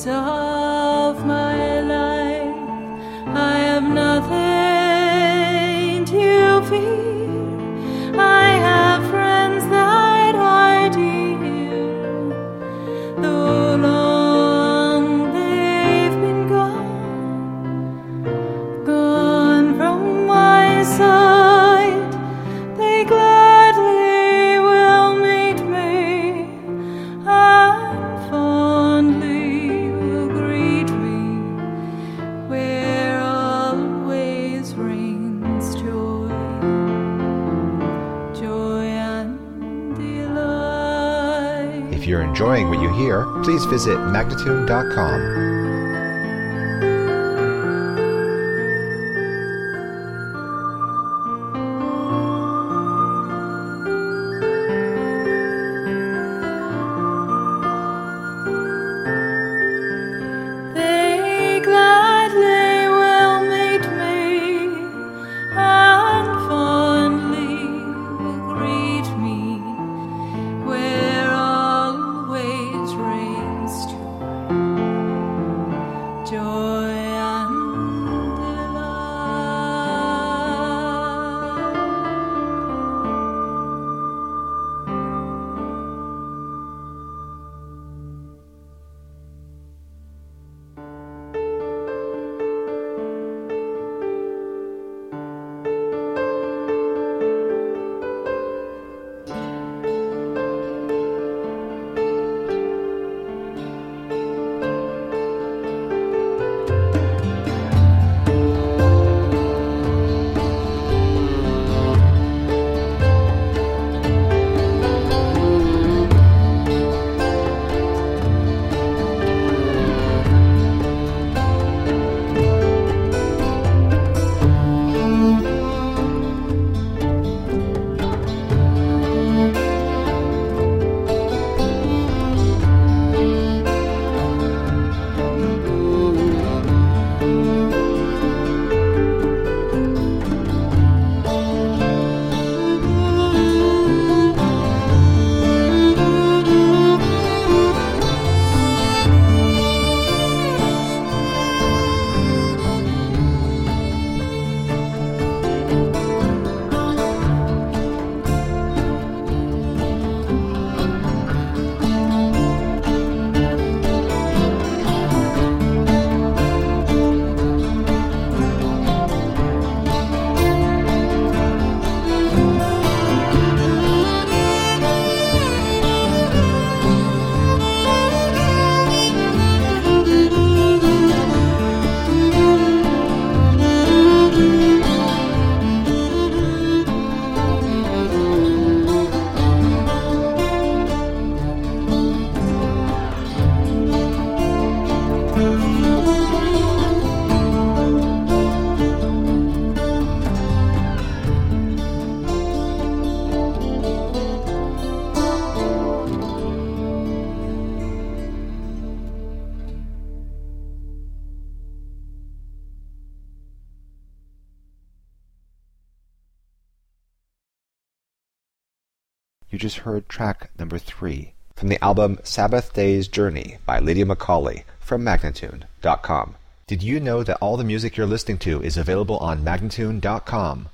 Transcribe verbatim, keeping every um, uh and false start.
days of my life, I have nothing to fear. I have friends that are dear, though long they've been gone, gone from my sight. They gladly will meet me and fondly will greet me, where always reigns joy, joy and delight. If you're enjoying what you hear, please visit magnatune dot com. They gladly will meet me and fondly will greet me, where always reigns joy, joy and delight. You just heard track number three from the album Sabbath Day's Journey by Lydia Macaulay from magnatune dot com. Did you know that all the music you're listening to is available on magnatune dot com?